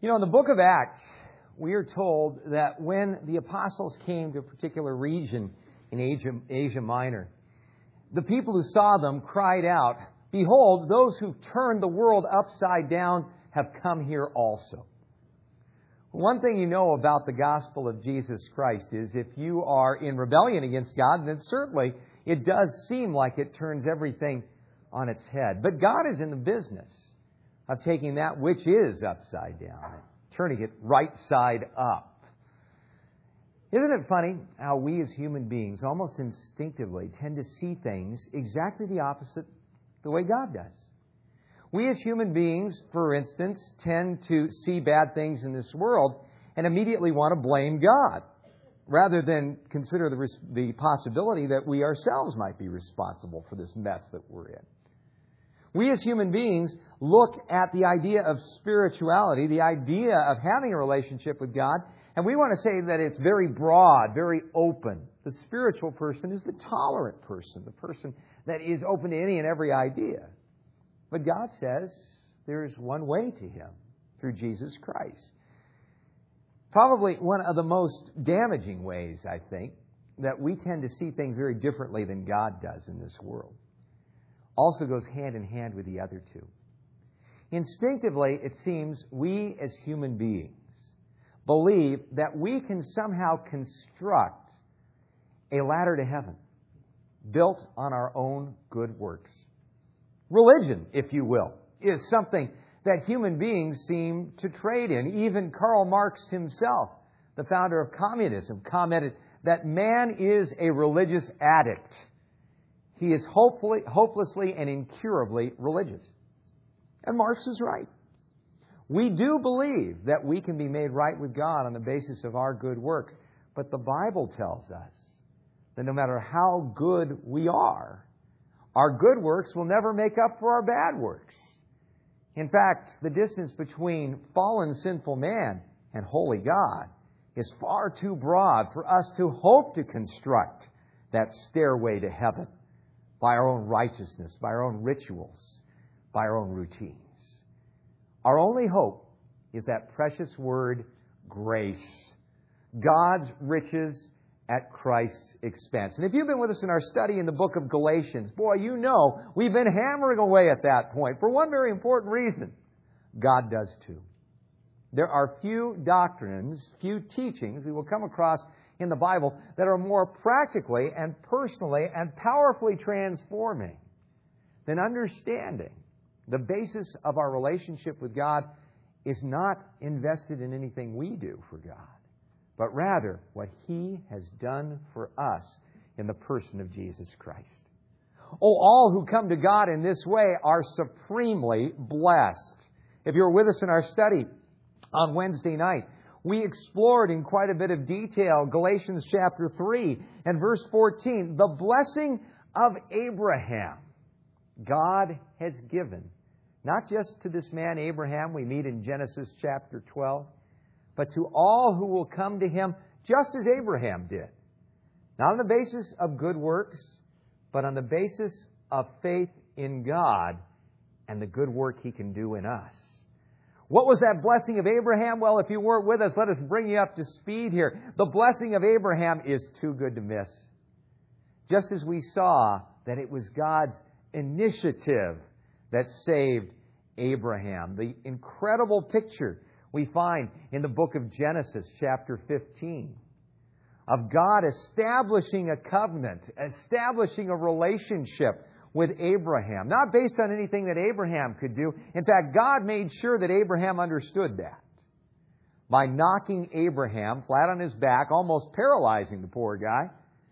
You know, in the book of Acts, we are told that when the apostles came to a particular region in Asia Minor, the people who saw them cried out, "Behold, those who turned the world upside down have come here also." One thing you know about the gospel of Jesus Christ is if you are in rebellion against God, then certainly it does seem like it turns everything on its head. But God is in the business of taking that which is upside down and turning it right side up. Isn't it funny how we as human beings almost instinctively tend to see things exactly the opposite the way God does? We as human beings, for instance, tend to see bad things in this world and immediately want to blame God, rather than consider the possibility that we ourselves might be responsible for this mess that we're in. We as human beings look at the idea of spirituality, the idea of having a relationship with God, and we want to say that it's very broad, very open. The spiritual person is the tolerant person, the person that is open to any and every idea. But God says there's one way to Him, through Jesus Christ. Probably one of the most damaging ways, I think, that we tend to see things very differently than God does in this world, also goes hand in hand with the other two. Instinctively, it seems we as human beings believe that we can somehow construct a ladder to heaven built on our own good works. Religion, if you will, is something that human beings seem to trade in. Even Karl Marx himself, the founder of communism, commented that man is a religious addict. He is hopelessly and incurably religious. And Marx is right. We do believe that we can be made right with God on the basis of our good works. But the Bible tells us that no matter how good we are, our good works will never make up for our bad works. In fact, the distance between fallen sinful man and holy God is far too broad for us to hope to construct that stairway to heaven by our own righteousness, by our own rituals, by our own routines. Our only hope is that precious word, grace. God's riches at Christ's expense. And if you've been with us in our study in the book of Galatians, boy, you know we've been hammering away at that point for one very important reason. God does too. There are few doctrines, few teachings we will come across in the Bible that are more practically and personally and powerfully transforming than understanding the basis of our relationship with God is not invested in anything we do for God, but rather what He has done for us in the person of Jesus Christ. Oh, all who come to God in this way are supremely blessed. If you were with us in our study on Wednesday night, we explored in quite a bit of detail Galatians chapter 3 and verse 14, the blessing of Abraham. God has given, not just to this man Abraham we meet in Genesis chapter 12, but to all who will come to Him just as Abraham did. Not on the basis of good works, but on the basis of faith in God and the good work He can do in us. What was that blessing of Abraham? Well, if you weren't with us, let us bring you up to speed here. The blessing of Abraham is too good to miss. Just as we saw that it was God's initiative that saved Abraham. The incredible picture we find in the book of Genesis, chapter 15, of God establishing a covenant, establishing a relationship with Abraham, not based on anything that Abraham could do. In fact, God made sure that Abraham understood that by knocking Abraham flat on his back, almost paralyzing the poor guy,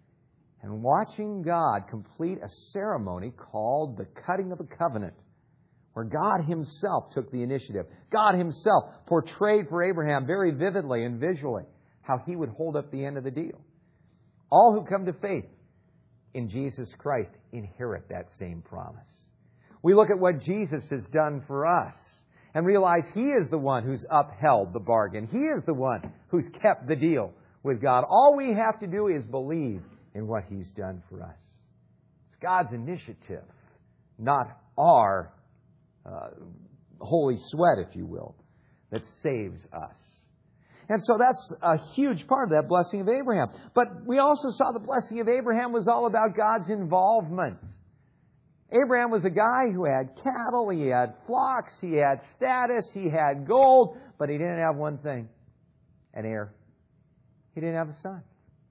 and watching God complete a ceremony called the cutting of the covenant, where God Himself took the initiative. God Himself portrayed for Abraham very vividly and visually how He would hold up the end of the deal. All who come to faith in Jesus Christ inherit that same promise. We look at what Jesus has done for us and realize He is the one who's upheld the bargain. He is the one who's kept the deal with God. All we have to do is believe in what He's done for us. It's God's initiative, not our holy sweat, if you will, that saves us. And so that's a huge part of that blessing of Abraham. But we also saw the blessing of Abraham was all about God's involvement. Abraham was a guy who had cattle, he had flocks, he had status, he had gold, but he didn't have one thing, an heir. He didn't have a son.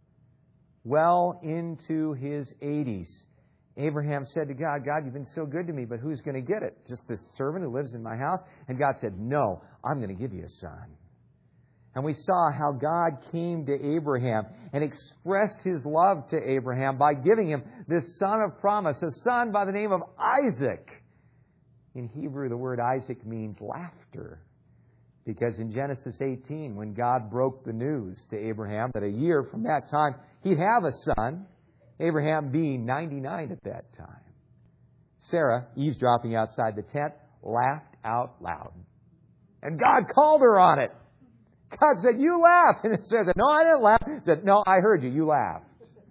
Well into his 80s, Abraham said to God, God, you've been so good to me, but who's going to get it? Just this servant who lives in my house? And God said, no, I'm going to give you a son. And we saw how God came to Abraham and expressed His love to Abraham by giving him this son of promise, a son by the name of Isaac. In Hebrew, the word Isaac means laughter. Because in Genesis 18, when God broke the news to Abraham that a year from that time he'd have a son, Abraham being 99 at that time, Sarah, eavesdropping outside the tent, laughed out loud. And God called her on it. God said, you laughed. And it says, no, I didn't laugh. It said, no, I heard you. You laughed.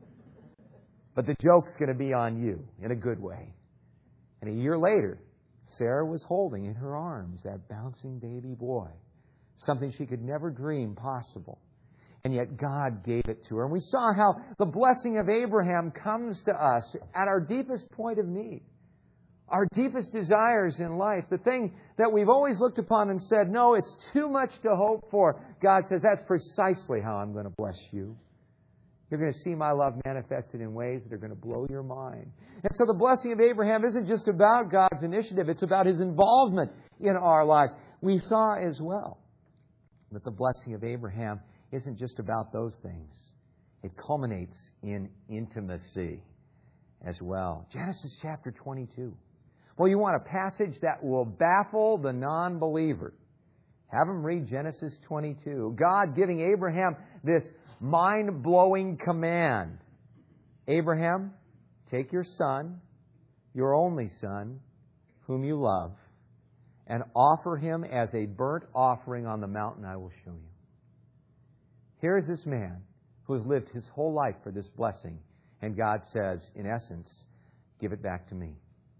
But the joke's going to be on you in a good way. And a year later, Sarah was holding in her arms that bouncing baby boy. Something she could never dream possible. And yet God gave it to her. And we saw how the blessing of Abraham comes to us at our deepest point of need. Our deepest desires in life, the thing that we've always looked upon and said, no, it's too much to hope for. God says, that's precisely how I'm going to bless you. You're going to see my love manifested in ways that are going to blow your mind. And so the blessing of Abraham isn't just about God's initiative. It's about His involvement in our lives. We saw as well that the blessing of Abraham isn't just about those things. It culminates in intimacy as well. Genesis chapter 22. Well, you want a passage that will baffle the non-believer. Have them read Genesis 22. God giving Abraham this mind-blowing command. Abraham, take your son, your only son, whom you love, and offer him as a burnt offering on the mountain I will show you. Here is this man who has lived his whole life for this blessing. And God says, in essence, give it back to me.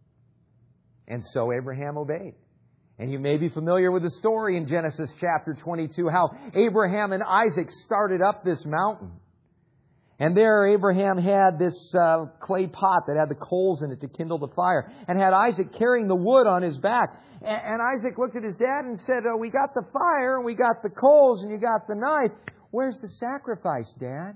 And so Abraham obeyed. And you may be familiar with the story in Genesis chapter 22, how Abraham and Isaac started up this mountain. And there Abraham had this clay pot that had the coals in it to kindle the fire, and had Isaac carrying the wood on his back. And Isaac looked at his dad and said, oh, we got the fire, and we got the coals, and you got the knife. Where's the sacrifice, Dad?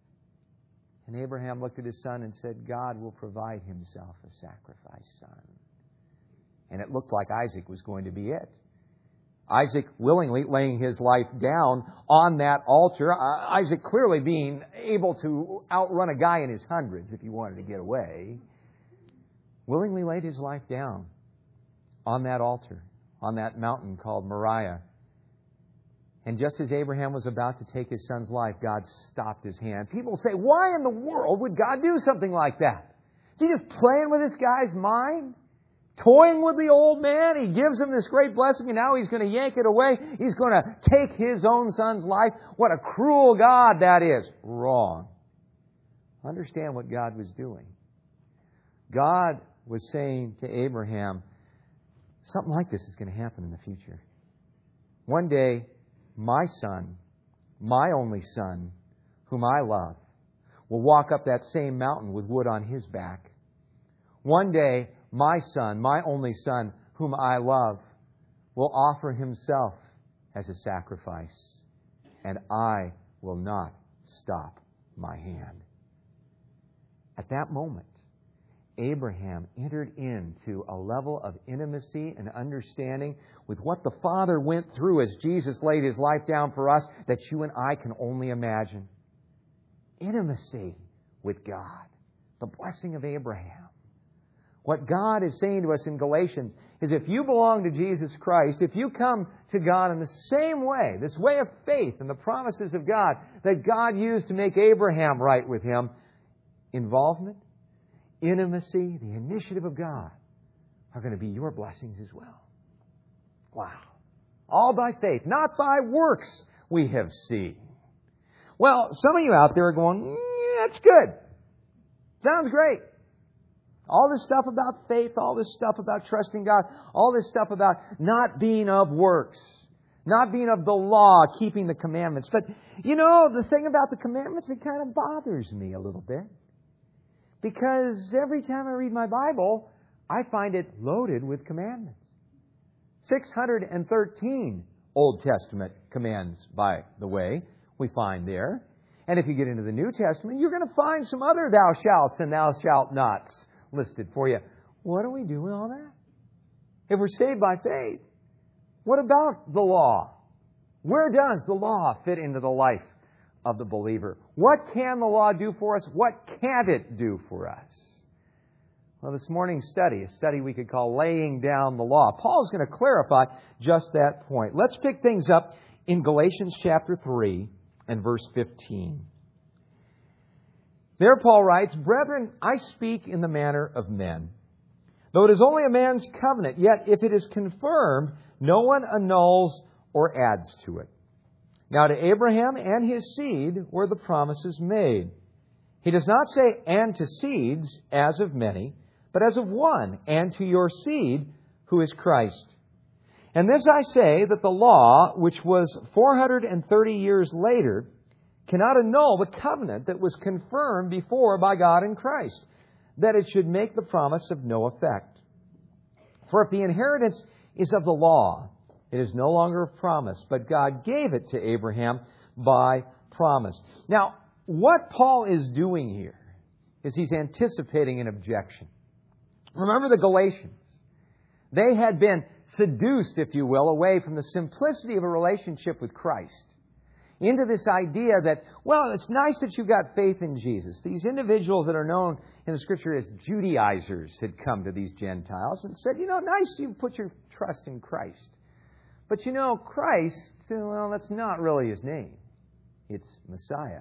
And Abraham looked at his son and said, God will provide Himself a sacrifice, son. And it looked like Isaac was going to be it. Isaac willingly laying his life down on that altar. Isaac clearly being able to outrun a guy in his hundreds if he wanted to get away. Willingly laid his life down on that altar, on that mountain called Moriah. And just as Abraham was about to take his son's life, God stopped his hand. People say, why in the world would God do something like that? Is He just playing with this guy's mind? Toying with the old man? He gives him this great blessing and now He's going to yank it away. He's going to take His own son's life. What a cruel God that is. Wrong. Understand what God was doing. God was saying to Abraham, something like this is going to happen in the future. One day, my son, my only son, whom I love, will walk up that same mountain with wood on his back. One day, my son, my only son, whom I love, will offer himself as a sacrifice, and I will not stop my hand. At that moment, Abraham entered into a level of intimacy and understanding with what the Father went through as Jesus laid His life down for us that you and I can only imagine. Intimacy with God. The blessing of Abraham. What God is saying to us in Galatians is if you belong to Jesus Christ, if you come to God in the same way, this way of faith and the promises of God that God used to make Abraham right with Him, involvement, intimacy, the initiative of God are going to be your blessings as well. Wow. All by faith, not by works we have seen. Well, some of you out there are going, yeah, that's good. Sounds great. All this stuff about faith, all this stuff about trusting God, all this stuff about not being of works. Not being of the law, keeping the commandments. But, the thing about the commandments, it kind of bothers me a little bit. Because every time I read my Bible, I find it loaded with commandments. 613 Old Testament commands, by the way, we find there. And if you get into the New Testament, you're going to find some other thou shalts and thou shalt nots listed for you. What do we do with all that? If we're saved by faith, what about the law? Where does the law fit into the life of the believer? What can the law do for us? What can't it do for us? Well, this morning's study, a study we could call Laying Down the Law. Paul's going to clarify just that point. Let's pick things up in Galatians chapter 3 and verse 15. There Paul writes, "Brethren, I speak in the manner of men. Though it is only a man's covenant, yet if it is confirmed, no one annuls or adds to it. Now to Abraham and his seed were the promises made. He does not say, and to seeds, as of many, but as of one, and to your seed, who is Christ. And this I say, that the law, which was 430 years later, cannot annul the covenant that was confirmed before by God in Christ, that it should make the promise of no effect. For if the inheritance is of the law, it is no longer of promise, but God gave it to Abraham by promise." Now, what Paul is doing here is he's anticipating an objection. Remember the Galatians. They had been seduced, if you will, away from the simplicity of a relationship with Christ into this idea that, well, it's nice that you've got faith in Jesus. These individuals that are known in the Scripture as Judaizers had come to these Gentiles and said, nice you put your trust in Christ. But Christ, well, that's not really His name. It's Messiah,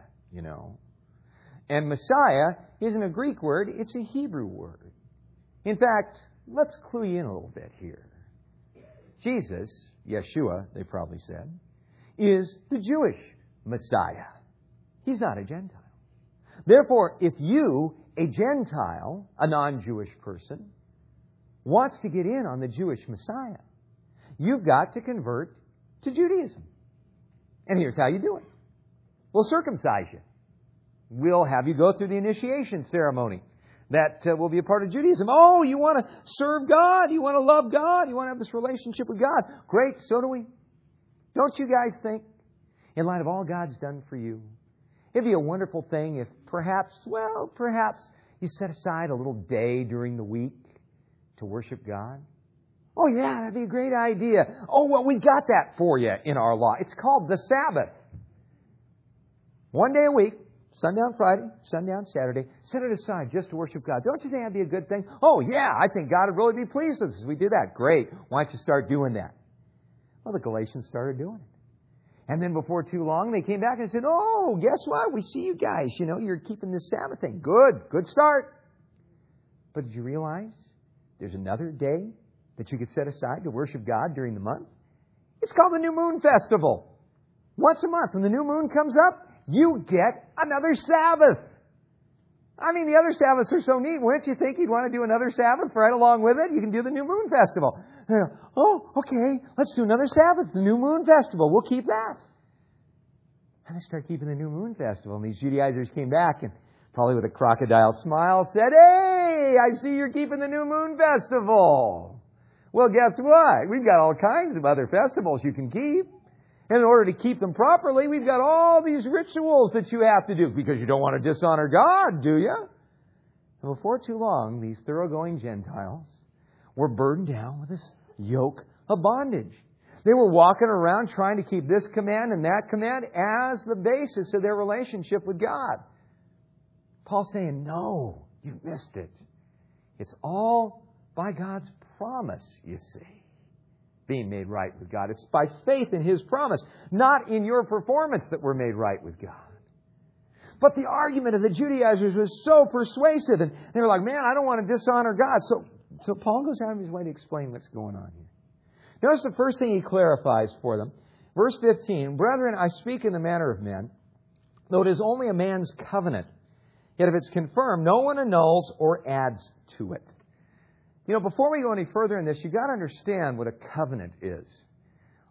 And Messiah isn't a Greek word, it's a Hebrew word. In fact, let's clue you in a little bit here. Jesus, Yeshua, they probably said, is the Jewish Messiah. He's not a Gentile. Therefore, if you, a Gentile, a non-Jewish person, wants to get in on the Jewish Messiah, you've got to convert to Judaism. And here's how you do it. We'll circumcise you. We'll have you go through the initiation ceremony. That will be a part of Judaism. Oh, you want to serve God? You want to love God? You want to have this relationship with God? Great, so do we. Don't you guys think, in light of all God's done for you, it'd be a wonderful thing if perhaps you set aside a little day during the week to worship God? Oh, yeah, that'd be a great idea. Oh, well, we got that for you in our law. It's called the Sabbath. One day a week, sundown Friday, sundown Saturday, set it aside just to worship God. Don't you think that'd be a good thing? Oh, yeah, I think God would really be pleased with us if we do that. Great. Why don't you start doing that? Well, the Galatians started doing it. And then before too long, they came back and said, oh, guess what? We see you guys. You're keeping this Sabbath thing. Good start. But did you realize there's another day that you could set aside to worship God during the month? It's called the New Moon Festival. Once a month, when the new moon comes up, you get another Sabbath. I mean, the other Sabbaths are so neat. Wouldn't you think you'd want to do another Sabbath right along with it? You can do the New Moon Festival. Oh, okay, let's do another Sabbath, the New Moon Festival. We'll keep that. And they start keeping the New Moon Festival. And these Judaizers came back and probably with a crocodile smile said, hey, I see you're keeping the New Moon Festival. Well, guess what? We've got all kinds of other festivals you can keep. And in order to keep them properly, we've got all these rituals that you have to do because you don't want to dishonor God, do you? And before too long, these thoroughgoing Gentiles were burdened down with this yoke of bondage. They were walking around trying to keep this command and that command as the basis of their relationship with God. Paul's saying, no, you missed it. It's all by God's promise, you see. Being made right with God. It's by faith in His promise, not in your performance that we're made right with God. But the argument of the Judaizers was so persuasive, and they were like, man, I don't want to dishonor God. So Paul goes out of his way to explain what's going on here. Notice the first thing he clarifies for them. Verse 15, brethren, I speak in the manner of men, though it is only a man's covenant. Yet if it's confirmed, no one annuls or adds to it. Before we go any further in this, you've got to understand what a covenant is.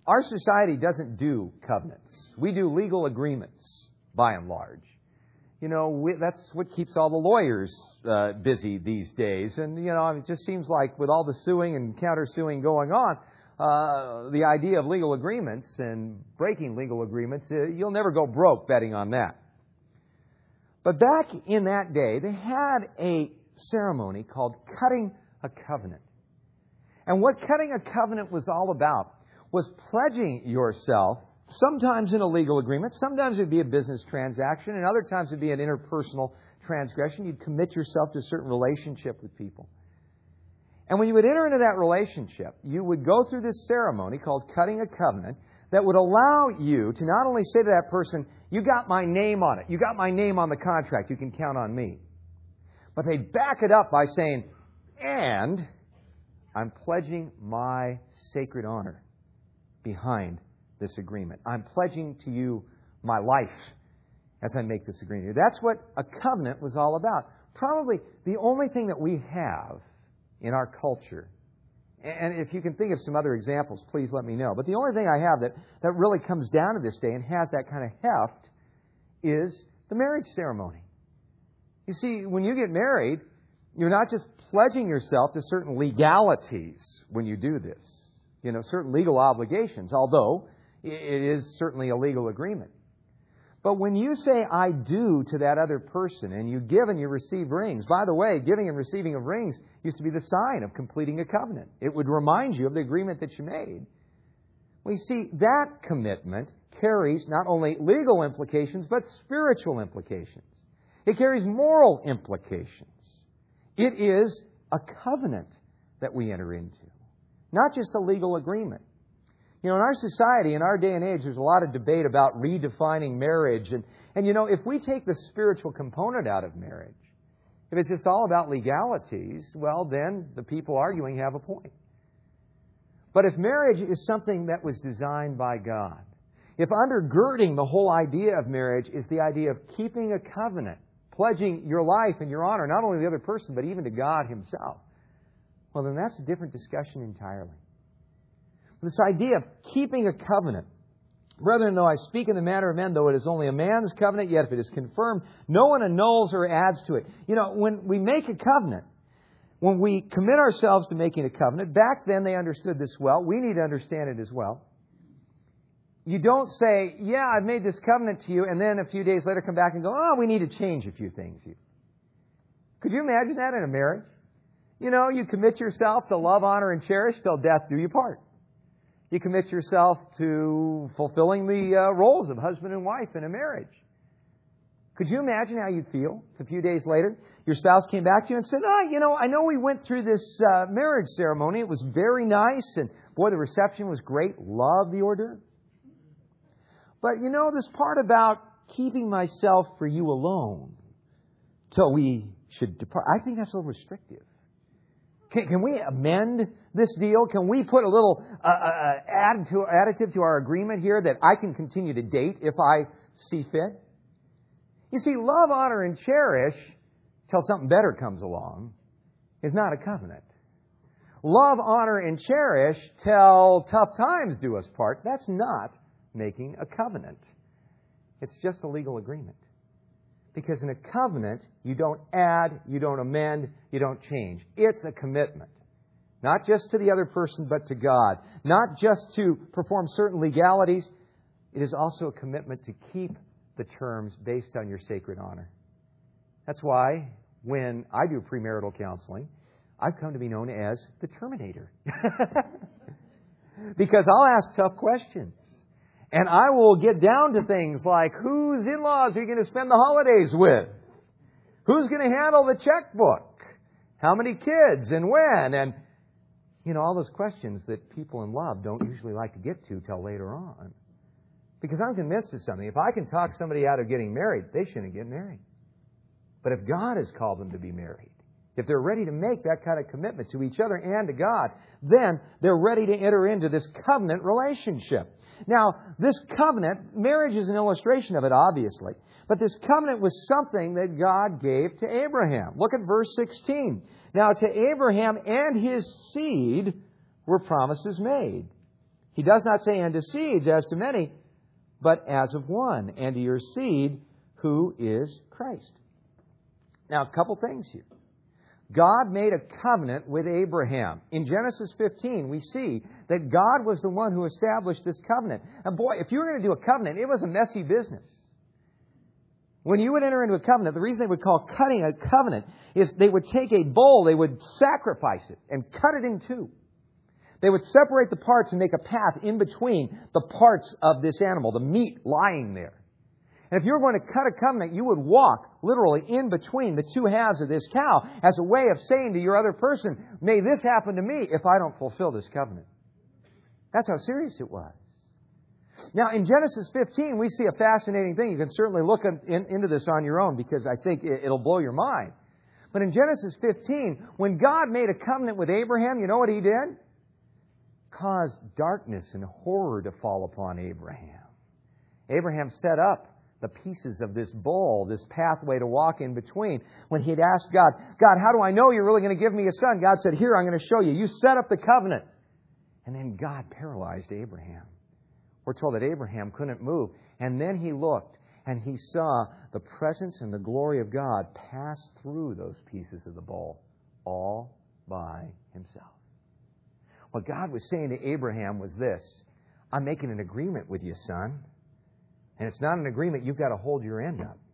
Our society doesn't do covenants. We do legal agreements, by and large. That's what keeps all the lawyers busy these days. And, it just seems like with all the suing and countersuing going on, the idea of legal agreements and breaking legal agreements, you'll never go broke betting on that. But back in that day, they had a ceremony called cutting a covenant. And what cutting a covenant was all about was pledging yourself, sometimes in a legal agreement, sometimes it would be a business transaction, and other times it would be an interpersonal transgression. You'd commit yourself to a certain relationship with people. And when you would enter into that relationship, you would go through this ceremony called cutting a covenant that would allow you to not only say to that person, you got my name on it, you got my name on the contract, you can count on me. But they'd back it up by saying, and I'm pledging my sacred honor behind this agreement. I'm pledging to you my life as I make this agreement. That's what a covenant was all about. Probably the only thing that we have in our culture, and if you can think of some other examples, please let me know. But the only thing I have that really comes down to this day and has that kind of heft is the marriage ceremony. You see, when you get married, you're not just pledging yourself to certain legalities when you do this. Certain legal obligations, although it is certainly a legal agreement. But when you say, I do to that other person, and you give and you receive rings, by the way, giving and receiving of rings used to be the sign of completing a covenant. It would remind you of the agreement that you made. Well, you see, that commitment carries not only legal implications, but spiritual implications. It carries moral implications. It is a covenant that we enter into, not just a legal agreement. In our society, in our day and age, there's a lot of debate about redefining marriage. And if we take the spiritual component out of marriage, if it's just all about legalities, well, then the people arguing have a point. But if marriage is something that was designed by God, if undergirding the whole idea of marriage is the idea of keeping a covenant, pledging your life and your honor, not only to the other person, but even to God Himself, well, then that's a different discussion entirely. This idea of keeping a covenant. Brethren, though I speak in the manner of men, though it is only a man's covenant, yet if it is confirmed, no one annuls or adds to it. When we make a covenant, when we commit ourselves to making a covenant, back then they understood this well. We need to understand it as well. You don't say, yeah, I've made this covenant to you, and then a few days later come back and go, oh, we need to change a few things here. Could you imagine that in a marriage? You commit yourself to love, honor, and cherish till death do you part. You commit yourself to fulfilling the roles of husband and wife in a marriage. Could you imagine how you'd feel if a few days later your spouse came back to you and said, I know we went through this marriage ceremony. It was very nice. And boy, the reception was great. Love the hors d'oeuvre. But this part about keeping myself for you alone till we should depart, I think that's a little restrictive. Can we amend this deal? Can we put a little additive to our agreement here that I can continue to date if I see fit? You see, love, honor, and cherish till something better comes along is not a covenant. Love, honor, and cherish till tough times do us part. That's not making a covenant. It's just a legal agreement. Because in a covenant, you don't add, you don't amend, you don't change. It's a commitment. Not just to the other person, but to God. Not just to perform certain legalities. It is also a commitment to keep the terms based on your sacred honor. That's why when I do premarital counseling, I've come to be known as the Terminator. Because I'll ask tough questions. And I will get down to things like, whose in-laws are you going to spend the holidays with? Who's going to handle the checkbook? How many kids and when? And, all those questions that people in love don't usually like to get to till later on. Because I'm convinced of something. If I can talk somebody out of getting married, they shouldn't get married. But if God has called them to be married, if they're ready to make that kind of commitment to each other and to God, then they're ready to enter into this covenant relationship. Now, this covenant, marriage is an illustration of it, obviously. But this covenant was something that God gave to Abraham. Look at verse 16. Now, to Abraham and his seed were promises made. He does not say, and to seeds as to many, but as of one, and to your seed, who is Christ. Now, a couple things here. God made a covenant with Abraham. In Genesis 15, we see that God was the one who established this covenant. And boy, if you were going to do a covenant, it was a messy business. When you would enter into a covenant, the reason they would call cutting a covenant is they would take a bull, they would sacrifice it and cut it in two. They would separate the parts and make a path in between the parts of this animal, the meat lying there. And if you were going to cut a covenant, you would walk literally in between the two halves of this cow as a way of saying to your other person, may this happen to me if I don't fulfill this covenant. That's how serious it was. Now, in Genesis 15, we see a fascinating thing. You can certainly look into this on your own because I think it'll blow your mind. But in Genesis 15, when God made a covenant with Abraham, you know what He did? Caused darkness and horror to fall upon Abraham. Abraham set up the pieces of this bull, this pathway to walk in between. When he had asked God, God, how do I know you're really going to give me a son? God said, here, I'm going to show you. You set up the covenant. And then God paralyzed Abraham. We're told that Abraham couldn't move. And then he looked and he saw the presence and the glory of God pass through those pieces of the bull all by Himself. What God was saying to Abraham was this: I'm making an agreement with you, son. And it's not an agreement you've got to hold your end up.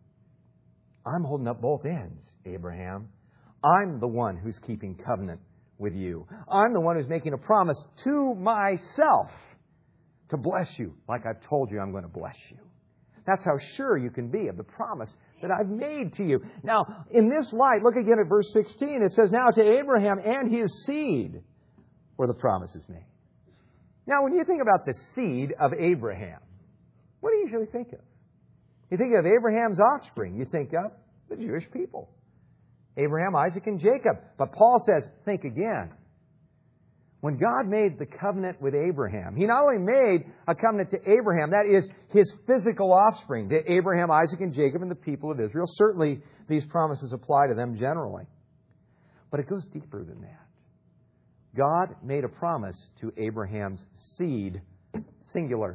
I'm holding up both ends, Abraham. I'm the one who's keeping covenant with you. I'm the one who's making a promise to myself to bless you like I've told you I'm going to bless you. That's how sure you can be of the promise that I've made to you. Now, in this light, look again at verse 16. It says, now to Abraham and his seed were the promises made. Now, when you think about the seed of Abraham, what do you usually think of? You think of Abraham's offspring. You think of the Jewish people. Abraham, Isaac, and Jacob. But Paul says, think again. When God made the covenant with Abraham, He not only made a covenant to Abraham, that is his physical offspring, to Abraham, Isaac, and Jacob, and the people of Israel. Certainly, these promises apply to them generally. But it goes deeper than that. God made a promise to Abraham's seed, singular.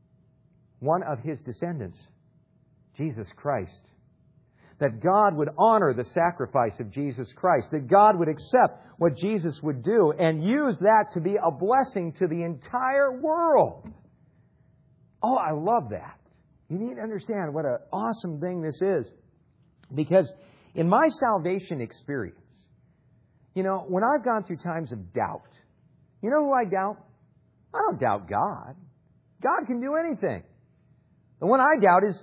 One of his descendants, Jesus Christ. That God would honor the sacrifice of Jesus Christ. That God would accept what Jesus would do and use that to be a blessing to the entire world. Oh, I love that. You need to understand what an awesome thing this is. Because in my salvation experience, you know, when I've gone through times of doubt, you know who I doubt? I don't doubt God. God can do anything. The one I doubt is,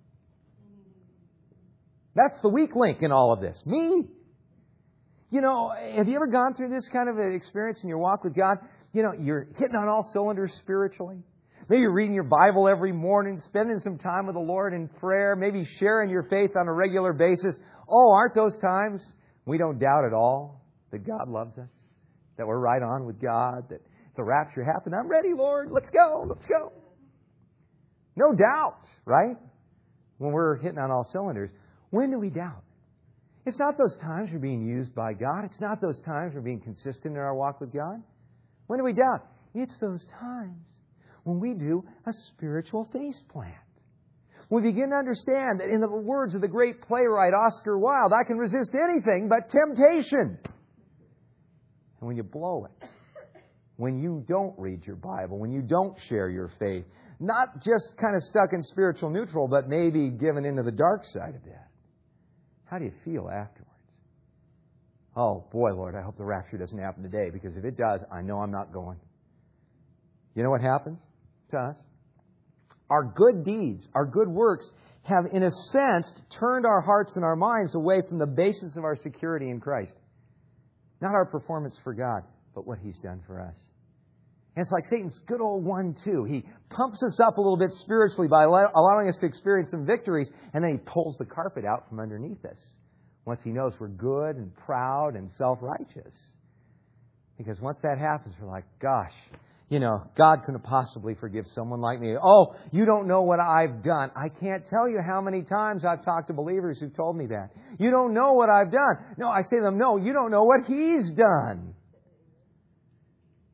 that's the weak link in all of this. Me. You know, have you ever gone through this kind of an experience in your walk with God? You know, you're hitting on all cylinders spiritually. Maybe you're reading your Bible every morning, spending some time with the Lord in prayer, maybe sharing your faith on a regular basis. Oh, aren't those times we don't doubt at all that God loves us, that we're right on with God, that if the rapture happened, I'm ready, Lord. Let's go. Let's go. No doubt, right? When we're hitting on all cylinders. When do we doubt? It's not those times we're being used by God. It's not those times we're being consistent in our walk with God. When do we doubt? It's those times when we do a spiritual face plant. We begin to understand that in the words of the great playwright Oscar Wilde, I can resist anything but temptation. And when you blow it, when you don't read your Bible, when you don't share your faith, not just kind of stuck in spiritual neutral, but maybe given into the dark side of that, how do you feel afterwards? Oh, boy, Lord, I hope the rapture doesn't happen today, because if it does, I know I'm not going. You know what happens to us? Our good deeds, our good works have, in a sense, turned our hearts and our minds away from the basis of our security in Christ. Not our performance for God, but what He's done for us. And it's like Satan's good old 1-2. He pumps us up a little bit spiritually by allowing us to experience some victories, and then he pulls the carpet out from underneath us once he knows we're good and proud and self-righteous. Because once that happens, we're like, gosh, you know, God couldn't possibly forgive someone like me. Oh, you don't know what I've done. I can't tell you how many times I've talked to believers who've told me that. You don't know what I've done. No, I say to them, no, you don't know what He's done.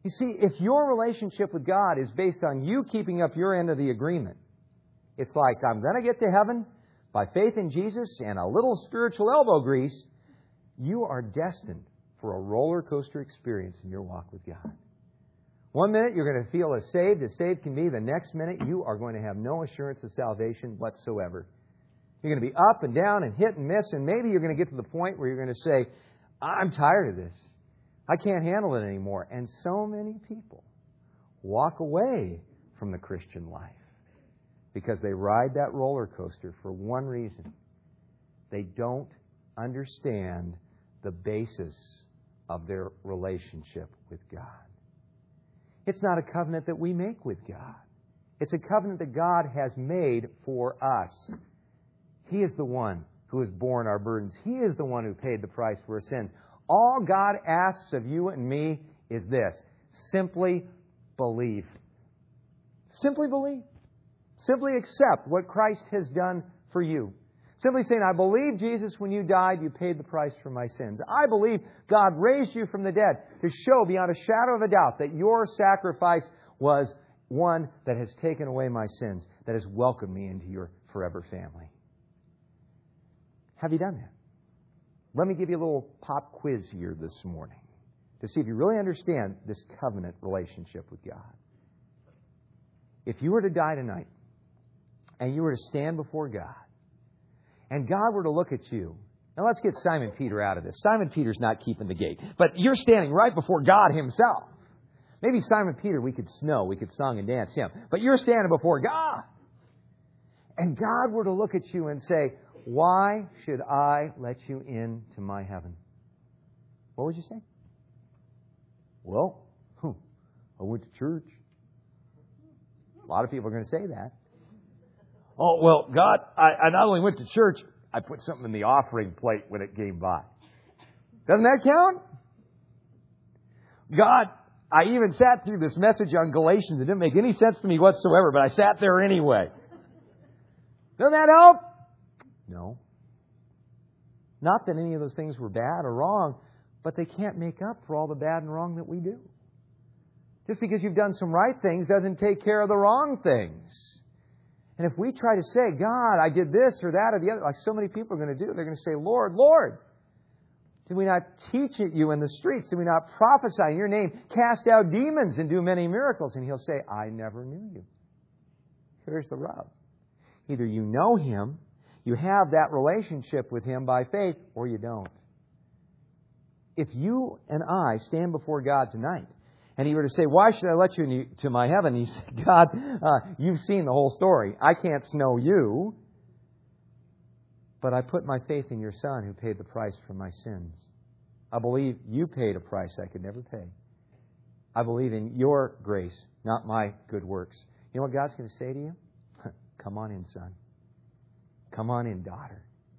You see, if your relationship with God is based on you keeping up your end of the agreement, it's like, I'm going to get to heaven by faith in Jesus and a little spiritual elbow grease. You are destined for a roller coaster experience in your walk with God. One minute you're going to feel as saved can be. The next minute you are going to have no assurance of salvation whatsoever. You're going to be up and down and hit and miss, and maybe you're going to get to the point where you're going to say, I'm tired of this. I can't handle it anymore. And so many people walk away from the Christian life because they ride that roller coaster for one reason. They don't understand the basis of their relationship with God. It's not a covenant that we make with God. It's a covenant that God has made for us. He is the one who has borne our burdens. He is the one who paid the price for our sins. All God asks of you and me is this: simply believe. Simply believe. Simply accept what Christ has done for you. Simply saying, I believe, Jesus, when you died, you paid the price for my sins. I believe God raised you from the dead to show beyond a shadow of a doubt that your sacrifice was one that has taken away my sins, that has welcomed me into your forever family. Have you done that? Let me give you a little pop quiz here this morning to see if you really understand this covenant relationship with God. If you were to die tonight and you were to stand before God and God were to look at you, now let's get Simon Peter out of this. Simon Peter's not keeping the gate, but you're standing right before God Himself. Maybe Simon Peter we could song and dance him, but you're standing before God. And God were to look at you and say, why should I let you into my heaven? What would you say? Well, I went to church. A lot of people are going to say that. Oh, well, God, I not only went to church, I put something in the offering plate when it came by. Doesn't that count? God, I even sat through this message on Galatians. It didn't make any sense to me whatsoever, but I sat there anyway. Doesn't that help? No. Not that any of those things were bad or wrong, but they can't make up for all the bad and wrong that we do. Just because you've done some right things doesn't take care of the wrong things. And if we try to say, God, I did this or that or the other, like so many people are going to do, they're going to say, Lord, Lord, did we not teach you in the streets? Did we not prophesy in your name, cast out demons and do many miracles? And He'll say, I never knew you. Here's the rub. Either you know Him, you have that relationship with Him by faith, or you don't. If you and I stand before God tonight, and He were to say, why should I let you into my heaven? He said, God, you've seen the whole story. I can't know you, but I put my faith in your Son who paid the price for my sins. I believe you paid a price I could never pay. I believe in your grace, not my good works. You know what God's going to say to you? Come on in, son. Come on in, daughter.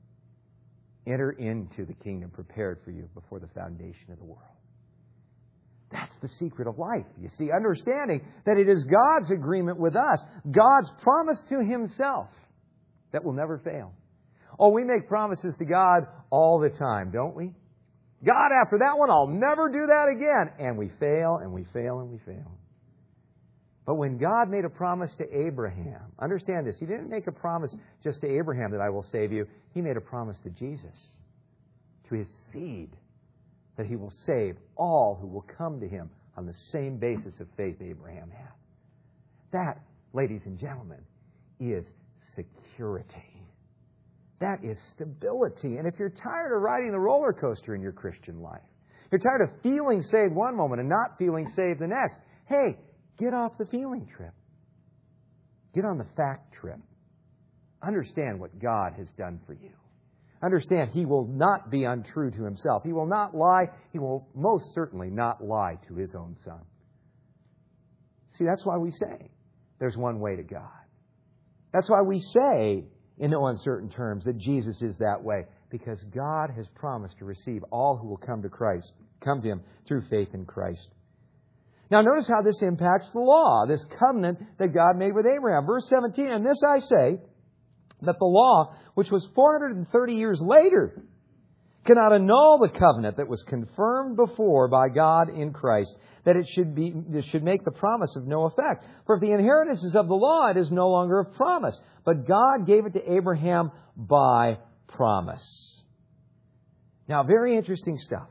Enter into the kingdom prepared for you before the foundation of the world. That's the secret of life. You see, understanding that it is God's agreement with us, God's promise to Himself that will never fail. Oh, we make promises to God all the time, don't we? God, after that one, I'll never do that again. And we fail, and we fail, and we fail. But when God made a promise to Abraham, understand this, He didn't make a promise just to Abraham that I will save you. He made a promise to Jesus, to His seed, that He will save all who will come to Him on the same basis of faith Abraham had. That, ladies and gentlemen, is security. That is stability. And if you're tired of riding the roller coaster in your Christian life, you're tired of feeling saved one moment and not feeling saved the next, hey, get off the feeling trip. Get on the fact trip. Understand what God has done for you. Understand He will not be untrue to Himself. He will not lie. He will most certainly not lie to His own Son. See, that's why we say there's one way to God. That's why we say, in no uncertain terms, that Jesus is that way. Because God has promised to receive all who will come to Him through faith in Christ. Now notice how this impacts the law, this covenant that God made with Abraham. Verse 17, and this I say, that the law, which was 430 years later, cannot annul the covenant that was confirmed before by God in Christ, that it should make the promise of no effect. For if the inheritance is of the law, it is no longer of promise. But God gave it to Abraham by promise. Now, very interesting stuff.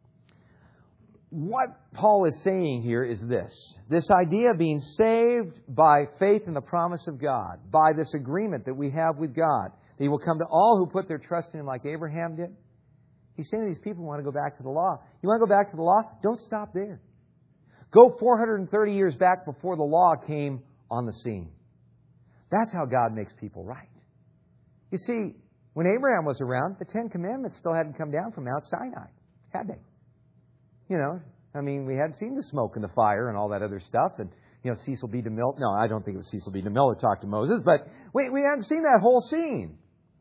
What Paul is saying here is this idea of being saved by faith in the promise of God, by this agreement that we have with God, that He will come to all who put their trust in Him like Abraham did. He's saying to these people who want to go back to the law, you want to go back to the law? Don't stop there. Go 430 years back before the law came on the scene. That's how God makes people right. You see, when Abraham was around, the Ten Commandments still hadn't come down from Mount Sinai, had they? You know, I mean, we hadn't seen the smoke and the fire and all that other stuff. And, you know, Cecil B. DeMille. No, I don't think it was Cecil B. DeMille that talked to Moses. But we hadn't seen that whole scene.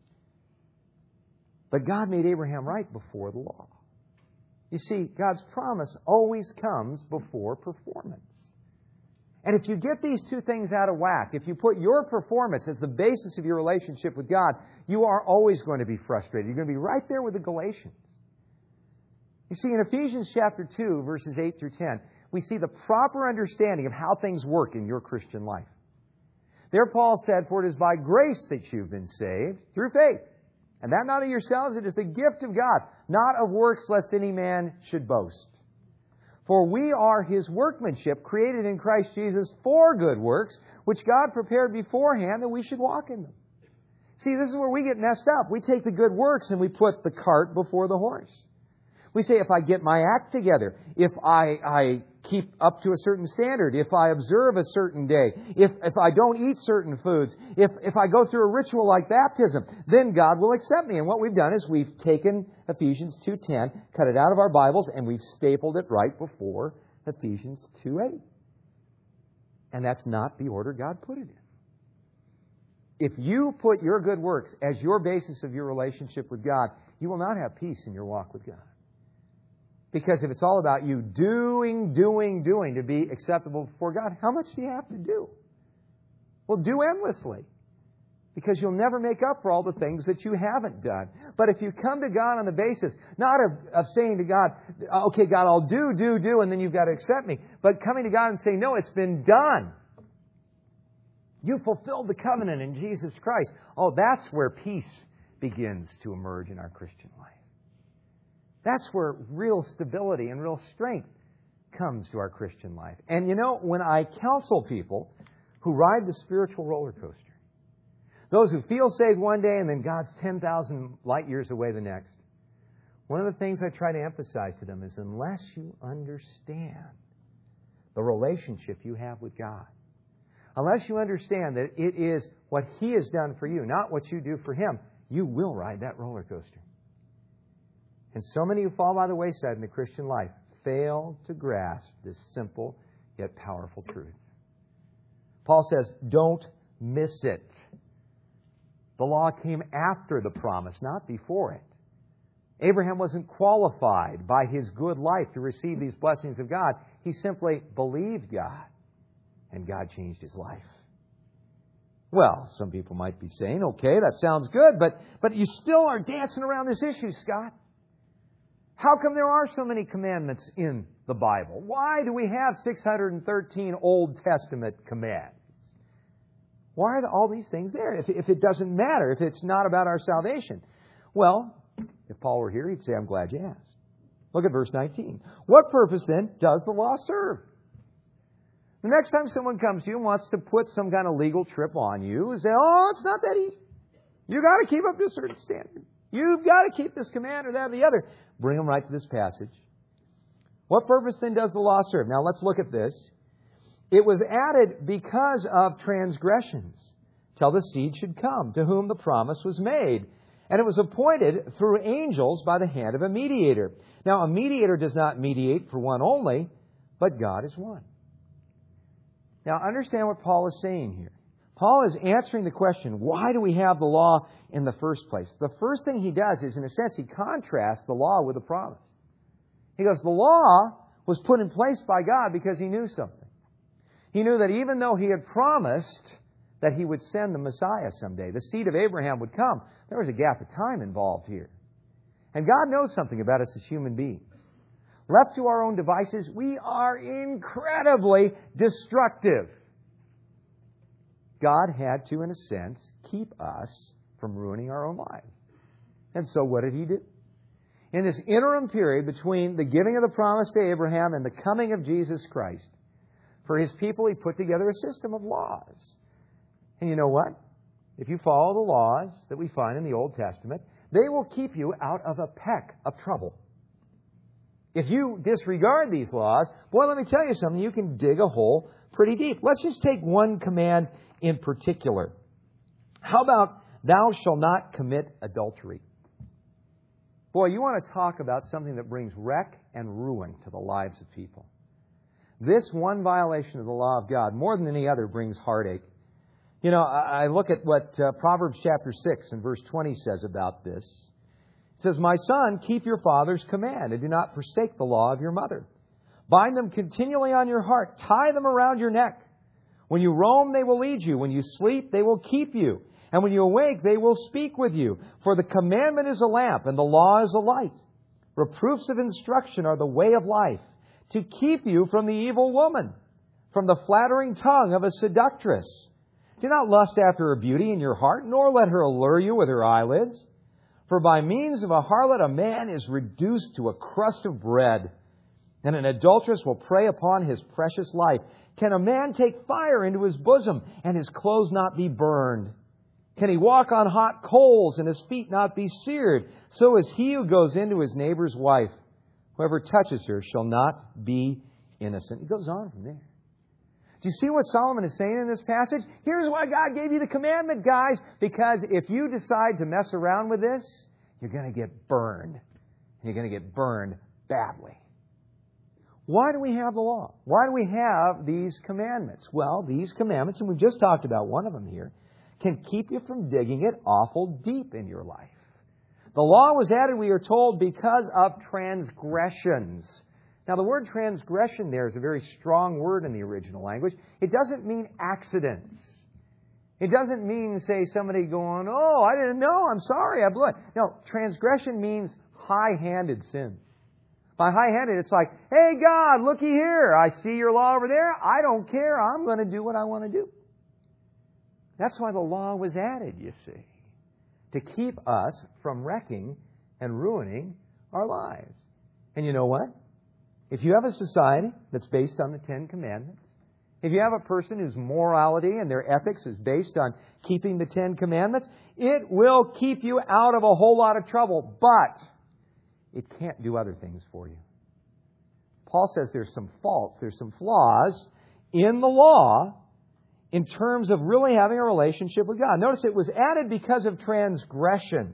But God made Abraham right before the law. You see, God's promise always comes before performance. And if you get these two things out of whack, if you put your performance as the basis of your relationship with God, you are always going to be frustrated. You're going to be right there with the Galatians. You see, in Ephesians chapter 2, verses 8 through 10, we see the proper understanding of how things work in your Christian life. There Paul said, "For it is by grace that you've been saved, through faith. And that not of yourselves, it is the gift of God, not of works, lest any man should boast. For we are His workmanship, created in Christ Jesus for good works, which God prepared beforehand that we should walk in them." See, this is where we get messed up. We take the good works and we put the cart before the horse. We say, if I get my act together, if I keep up to a certain standard, if I observe a certain day, if I don't eat certain foods, if I go through a ritual like baptism, then God will accept me. And what we've done is we've taken Ephesians 2:10, cut it out of our Bibles, and we've stapled it right before Ephesians 2:8. And that's not the order God put it in. If you put your good works as your basis of your relationship with God, you will not have peace in your walk with God. Because if it's all about you doing to be acceptable before God, how much do you have to do? Well, do endlessly. Because you'll never make up for all the things that you haven't done. But if you come to God on the basis, not of saying to God, okay, God, I'll do, and then you've got to accept me. But coming to God and saying, no, it's been done. You fulfilled the covenant in Jesus Christ. Oh, that's where peace begins to emerge in our Christian life. That's where real stability and real strength comes to our Christian life. And you know, when I counsel people who ride the spiritual roller coaster, those who feel saved one day and then God's 10,000 light years away the next, one of the things I try to emphasize to them is unless you understand the relationship you have with God, unless you understand that it is what He has done for you, not what you do for Him, you will ride that roller coaster. And so many who fall by the wayside in the Christian life fail to grasp this simple yet powerful truth. Paul says, don't miss it. The law came after the promise, not before it. Abraham wasn't qualified by his good life to receive these blessings of God. He simply believed God, and God changed his life. Well, some people might be saying, okay, that sounds good, but you still are dancing around this issue, Scott. How come there are so many commandments in the Bible? Why do we have 613 Old Testament commands? Why are all these things there if it doesn't matter, if it's not about our salvation? Well, if Paul were here, he'd say, I'm glad you asked. Look at verse 19. What purpose then does the law serve? The next time someone comes to you and wants to put some kind of legal trip on you, say, oh, it's not that easy. You've got to keep up to a certain standard. You've got to keep this command or that or the other. Bring them right to this passage. What purpose then does the law serve? Now let's look at this. It was added because of transgressions, till the seed should come, to whom the promise was made. And it was appointed through angels by the hand of a mediator. Now a mediator does not mediate for one only, but God is one. Now understand what Paul is saying here. Paul is answering the question, why do we have the law in the first place? The first thing he does is, in a sense, he contrasts the law with the promise. He goes, the law was put in place by God because He knew something. He knew that even though He had promised that He would send the Messiah someday, the seed of Abraham would come, there was a gap of time involved here. And God knows something about us as human beings. Left to our own devices, we are incredibly destructive. God had to, in a sense, keep us from ruining our own lives. And so what did He do? In this interim period between the giving of the promise to Abraham and the coming of Jesus Christ, for His people He put together a system of laws. And you know what? If you follow the laws that we find in the Old Testament, they will keep you out of a peck of trouble. If you disregard these laws, boy, let me tell you something, you can dig a hole pretty deep. Let's just take one command in particular. How about, thou shalt not commit adultery? Boy, you want to talk about something that brings wreck and ruin to the lives of people. This one violation of the law of God, more than any other, brings heartache. You know, I look at what Proverbs chapter 6 and verse 20 says about this. It says, my son, keep your father's command and do not forsake the law of your mother. Bind them continually on your heart. Tie them around your neck. When you roam, they will lead you. When you sleep, they will keep you. And when you awake, they will speak with you. For the commandment is a lamp and the law is a light. Reproofs of instruction are the way of life, to keep you from the evil woman, from the flattering tongue of a seductress. Do not lust after her beauty in your heart, nor let her allure you with her eyelids. For by means of a harlot a man is reduced to a crust of bread, and an adulteress will prey upon his precious life. Can a man take fire into his bosom, and his clothes not be burned? Can he walk on hot coals, and his feet not be seared? So is he who goes into his neighbor's wife. Whoever touches her shall not be innocent. It goes on from there. Do you see what Solomon is saying in this passage? Here's why God gave you the commandment, guys. Because if you decide to mess around with this, you're going to get burned. You're going to get burned badly. Why do we have the law? Why do we have these commandments? Well, these commandments, and we've just talked about one of them here, can keep you from digging it awful deep in your life. The law was added, we are told, because of transgressions. Now, the word transgression there is a very strong word in the original language. It doesn't mean accidents. It doesn't mean, say, somebody going, oh, I didn't know, I'm sorry, I blew it. No, transgression means high-handed sin. By high-handed, it's like, hey, God, looky here. I see your law over there. I don't care. I'm going to do what I want to do. That's why the law was added, you see, to keep us from wrecking and ruining our lives. And you know what? If you have a society that's based on the Ten Commandments, if you have a person whose morality and their ethics is based on keeping the Ten Commandments, it will keep you out of a whole lot of trouble, but it can't do other things for you. Paul says there's some faults, there's some flaws in the law in terms of really having a relationship with God. Notice it was added because of transgressions.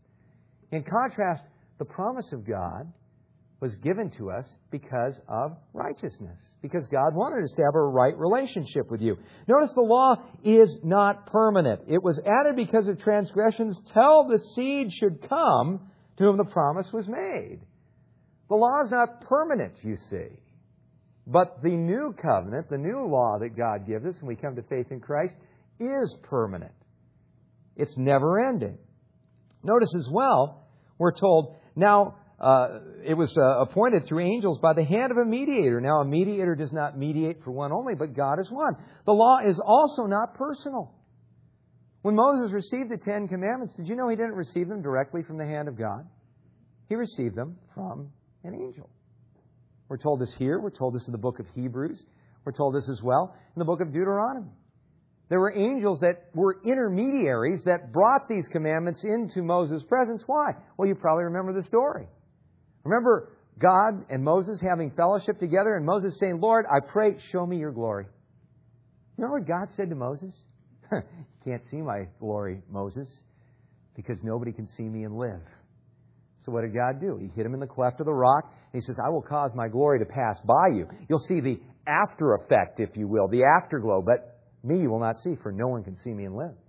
In contrast, the promise of God was given to us because of righteousness, because God wanted us to have a right relationship with you. Notice the law is not permanent. It was added because of transgressions till the seed should come to whom the promise was made. The law is not permanent, you see. But the new covenant, the new law that God gives us when we come to faith in Christ, is permanent. It's never ending. Notice as well, we're told, now, it was appointed through angels by the hand of a mediator. Now, a mediator does not mediate for one only, but God is one. The law is also not personal. When Moses received the Ten Commandments, did you know he didn't receive them directly from the hand of God? He received them from an angel. We're told this here. We're told this in the book of Hebrews. We're told this as well in the book of Deuteronomy. There were angels that were intermediaries that brought these commandments into Moses' presence. Why? Well, you probably remember the story. Remember God and Moses having fellowship together and Moses saying, Lord, I pray, show me your glory. Remember what God said to Moses? You can't see my glory, Moses, because nobody can see me and live. So what did God do? He hid him in the cleft of the rock. And He says, I will cause my glory to pass by you. You'll see the after effect, if you will, the afterglow. But me you will not see, for no one can see me and live.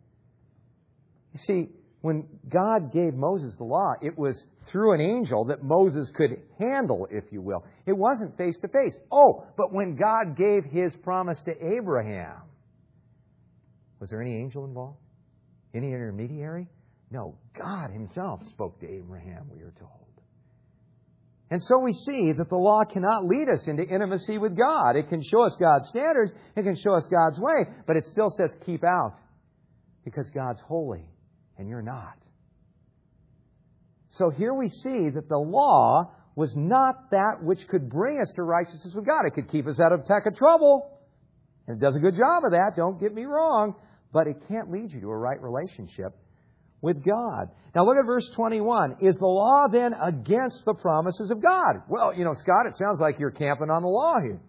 You see, when God gave Moses the law, it was through an angel that Moses could handle, if you will. It wasn't face to face. Oh, but when God gave His promise to Abraham, was there any angel involved? Any intermediary? No, God Himself spoke to Abraham, we are told. And so we see that the law cannot lead us into intimacy with God. It can show us God's standards, it can show us God's way, but it still says keep out because God's holy and you're not. So here we see that the law was not that which could bring us to righteousness with God. It could keep us out of a peck of trouble. And it does a good job of that, don't get me wrong. But it can't lead you to a right relationship with God. Now look at verse 21. Is the law then against the promises of God? Well, Scott, it sounds like you're camping on the law here.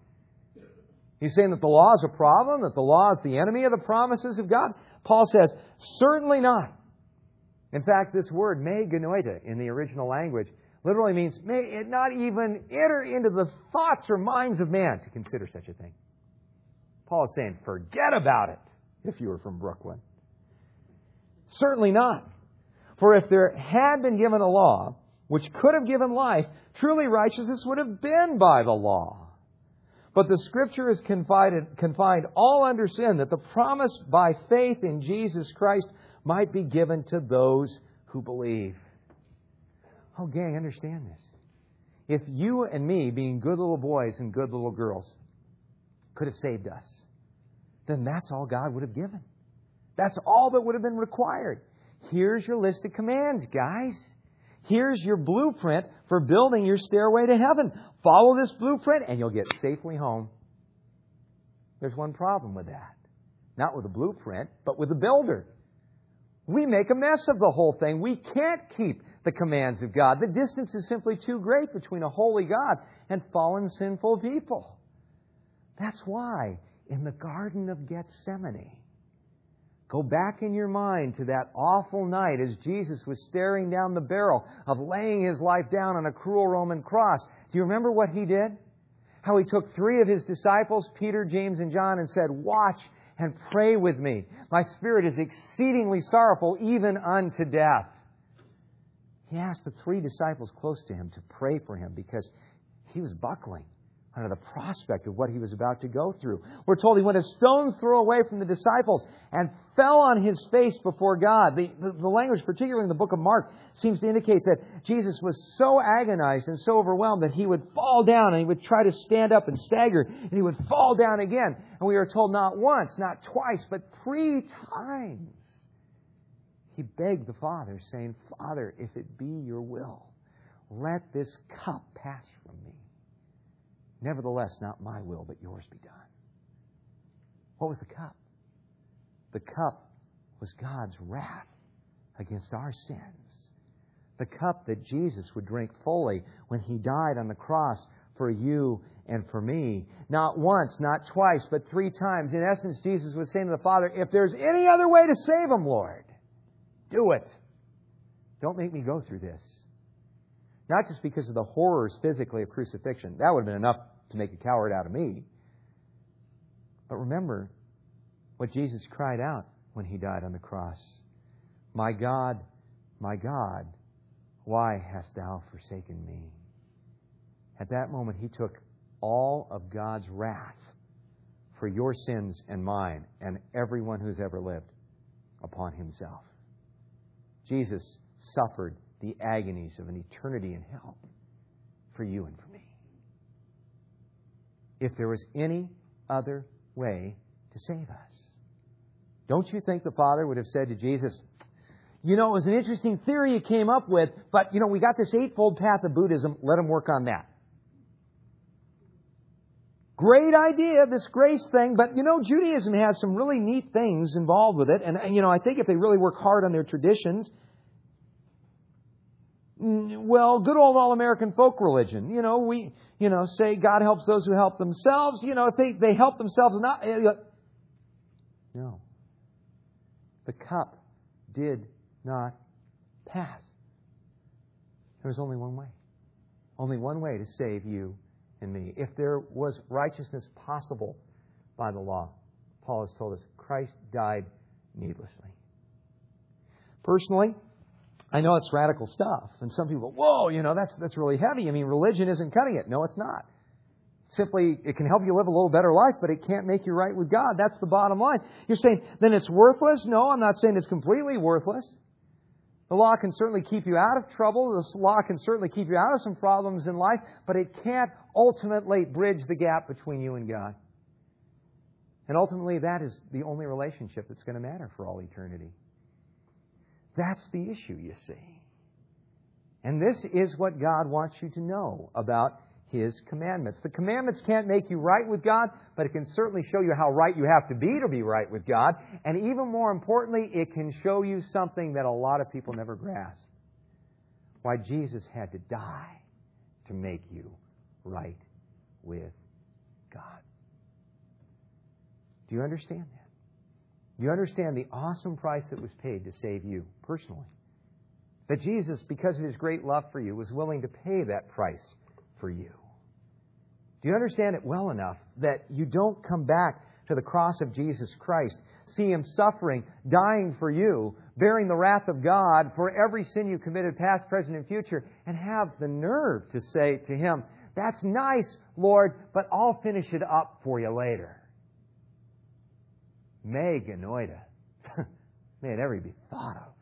He's saying that the law is a problem, that the law is the enemy of the promises of God. Paul says, certainly not. In fact, this word, me genoita, in the original language, literally means, may it not even enter into the thoughts or minds of man to consider such a thing. Paul is saying, forget about it, if you were from Brooklyn. Certainly not. For if there had been given a law which could have given life, truly righteousness would have been by the law. But the Scripture is confined all under sin, that the promise by faith in Jesus Christ might be given to those who believe. Oh, gang, understand this. If you and me, being good little boys and good little girls, could have saved us, then that's all God would have given. That's all that would have been required. Here's your list of commands, guys. Here's your blueprint for building your stairway to heaven. Follow this blueprint and you'll get safely home. There's one problem with that. Not with the blueprint, but with the builder. We make a mess of the whole thing. We can't keep the commands of God. The distance is simply too great between a holy God and fallen sinful people. That's why in the Garden of Gethsemane, go back in your mind to that awful night as Jesus was staring down the barrel of laying His life down on a cruel Roman cross. Do you remember what He did? How He took 3 of His disciples, Peter, James, and John, and said, watch and pray with me. My spirit is exceedingly sorrowful, even unto death. He asked the 3 disciples close to Him to pray for Him because he was buckling under the prospect of what he was about to go through. We're told He went a stone's throw away from the disciples and fell on His face before God. The language, particularly in the book of Mark, seems to indicate that Jesus was so agonized and so overwhelmed that He would fall down and He would try to stand up and stagger and He would fall down again. And we are told not once, not twice, but 3 times He begged the Father, saying, Father, if it be your will, let this cup pass from me. Nevertheless, not my will, but yours be done. What was the cup? The cup was God's wrath against our sins. The cup that Jesus would drink fully when He died on the cross for you and for me. Not once, not twice, but 3 times. In essence, Jesus was saying to the Father, if there's any other way to save them, Lord, do it. Don't make me go through this. Not just because of the horrors physically of crucifixion. That would have been enough to make a coward out of me. But remember what Jesus cried out when He died on the cross. My God, why hast Thou forsaken me? At that moment, He took all of God's wrath for your sins and mine and everyone who's ever lived upon Himself. Jesus suffered the agonies of an eternity in hell for you and for me. If there was any other way to save us. Don't you think the Father would have said to Jesus, it was an interesting theory you came up with, but, we got this 8-fold path of Buddhism. Let Him work on that. Great idea, this grace thing, but, Judaism has some really neat things involved with it. And, I think if they really work hard on their traditions, well, good old all-American folk religion. We say God helps those who help themselves. If they help themselves not. No. The cup did not pass. There was only one way. Only one way to save you and me. If there was righteousness possible by the law, Paul has told us, Christ died needlessly. Personally, I know it's radical stuff. And some people, whoa, that's really heavy. Religion isn't cutting it. No, it's not. Simply, it can help you live a little better life, but it can't make you right with God. That's the bottom line. You're saying, then it's worthless? No, I'm not saying it's completely worthless. The law can certainly keep you out of trouble. The law can certainly keep you out of some problems in life, but it can't ultimately bridge the gap between you and God. And ultimately, that is the only relationship that's going to matter for all eternity. That's the issue, you see. And this is what God wants you to know about His commandments. The commandments can't make you right with God, but it can certainly show you how right you have to be right with God. And even more importantly, it can show you something that a lot of people never grasp. Why Jesus had to die to make you right with God. Do you understand that? Do you understand the awesome price that was paid to save you personally? That Jesus, because of His great love for you, was willing to pay that price for you. Do you understand it well enough that you don't come back to the cross of Jesus Christ, see Him suffering, dying for you, bearing the wrath of God for every sin you committed, past, present, and future, and have the nerve to say to Him, "That's nice, Lord, but I'll finish it up for you later." Me genoita. May it ever be thought of.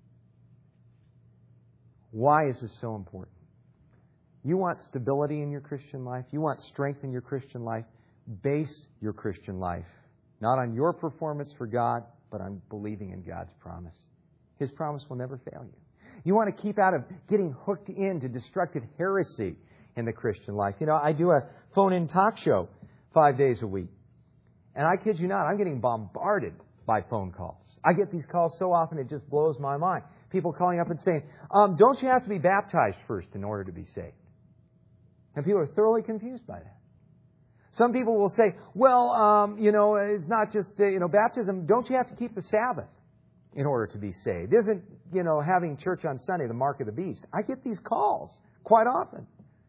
Why is this so important? You want stability in your Christian life? You want strength in your Christian life? Base your Christian life not on your performance for God, but on believing in God's promise. His promise will never fail you. You want to keep out of getting hooked into destructive heresy in the Christian life. You know, I do a phone-in talk show 5 days a week. And I kid you not, I'm getting bombarded by phone calls. I get these calls so often it just blows my mind. People calling up and saying, don't you have to be baptized first in order to be saved? And people are thoroughly confused by that. Some people will say, well, it's not just, baptism. Don't you have to keep the Sabbath in order to be saved? Isn't, having church on Sunday the mark of the beast? I get these calls quite often.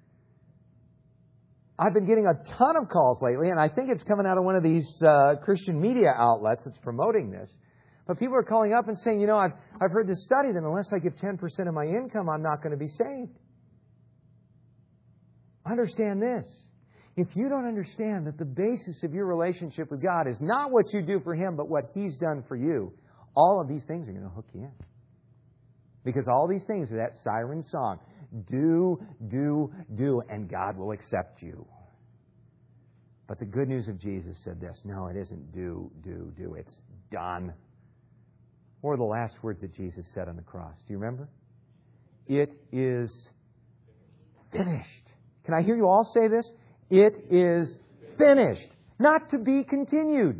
I've been getting a ton of calls lately, and I think it's coming out of one of these Christian media outlets that's promoting this. But people are calling up and saying, I've heard this study that unless I give 10% of my income, I'm not going to be saved. Understand this. If you don't understand that the basis of your relationship with God is not what you do for Him, but what He's done for you, all of these things are going to hook you in. Because all these things are that siren song. Do, and God will accept you. But the good news of Jesus said this. No, it isn't do. It's done. What were the last words that Jesus said on the cross? Do you remember? It is finished. Can I hear you all say this? It is finished. Not to be continued.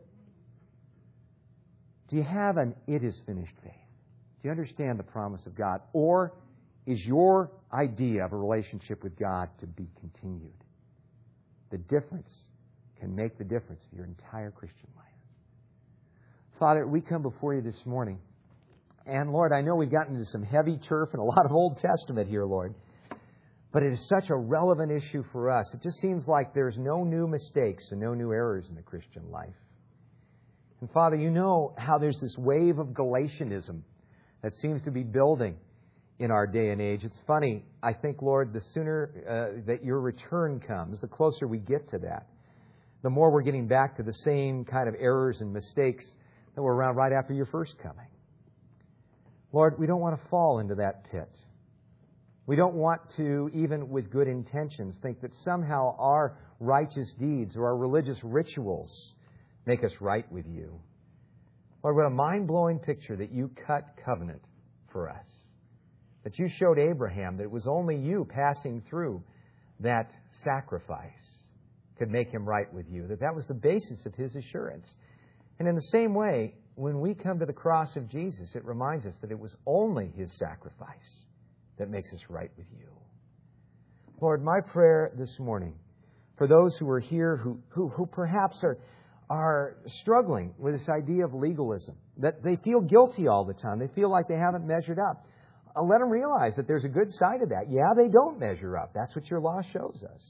Do you have an it is finished faith? Do you understand the promise of God? Or is your idea of a relationship with God to be continued? The difference can make the difference of your entire Christian life. Father, we come before you this morning. And Lord, I know we've gotten into some heavy turf and a lot of Old Testament here, Lord. But it is such a relevant issue for us. It just seems like there's no new mistakes and no new errors in the Christian life. And Father, you know how there's this wave of Galatianism that seems to be building in our day and age. It's funny. I think, Lord, the sooner that your return comes, the closer we get to that, the more we're getting back to the same kind of errors and mistakes that were around right after your first coming. Lord, we don't want to fall into that pit. We don't want to, even with good intentions, think that somehow our righteous deeds or our religious rituals make us right with you. Lord, what a mind-blowing picture that you cut covenant for us. That you showed Abraham that it was only you passing through that sacrifice could make him right with you. That was the basis of his assurance. And in the same way, when we come to the cross of Jesus, it reminds us that it was only His sacrifice that makes us right with you. Lord, my prayer this morning for those who are here who perhaps are struggling with this idea of legalism, that they feel guilty all the time. They feel like they haven't measured up. Let them realize that there's a good side of that. Yeah, they don't measure up. That's what your law shows us.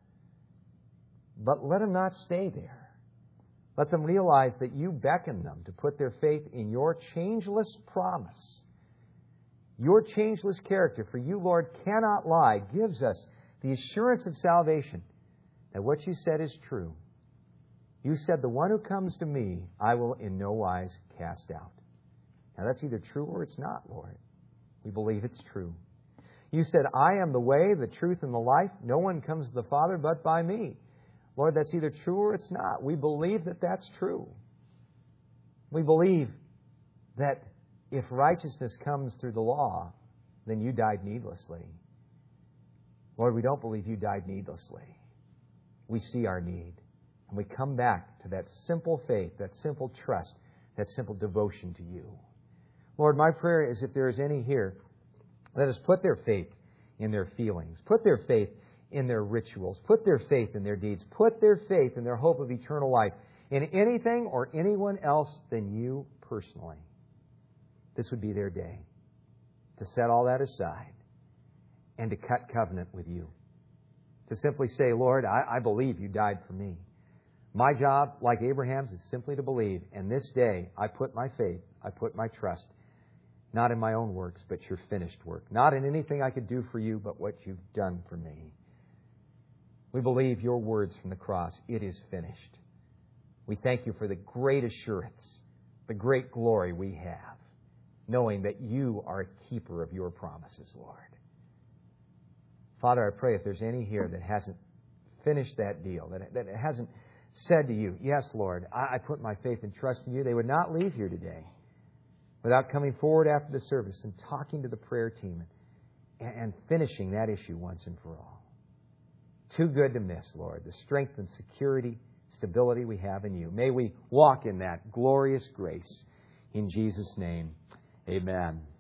But let them not stay there. Let them realize that you beckon them to put their faith in your changeless promise. Your changeless character, for you, Lord, cannot lie, gives us the assurance of salvation that what you said is true. You said, the one who comes to me, I will in no wise cast out. Now, that's either true or it's not, Lord. We believe it's true. You said, I am the way, the truth, and the life. No one comes to the Father but by me. Lord, that's either true or it's not. We believe that that's true. We believe that if righteousness comes through the law, then you died needlessly. Lord, we don't believe you died needlessly. We see our need. And we come back to that simple faith, that simple trust, that simple devotion to you. Lord, my prayer is if there is any here that has put their faith in their feelings, put their faith in their rituals, put their faith in their deeds, put their faith in their hope of eternal life, in anything or anyone else than you personally, this would be their day to set all that aside and to cut covenant with you. To simply say, Lord, I believe you died for me. My job, like Abraham's, is simply to believe. And this day, I put my faith, I put my trust, not in my own works, but your finished work. Not in anything I could do for you, but what you've done for me. We believe your words from the cross. It is finished. We thank you for the great assurance, the great glory we have, knowing that you are a keeper of your promises, Lord. Father, I pray if there's any here that hasn't finished that deal, that hasn't said to you, yes, Lord, I put my faith and trust in you, they would not leave here today without coming forward after the service and talking to the prayer team and finishing that issue once and for all. Too good to miss, Lord, the strength and security, stability we have in you. May we walk in that glorious grace. In Jesus' name, amen.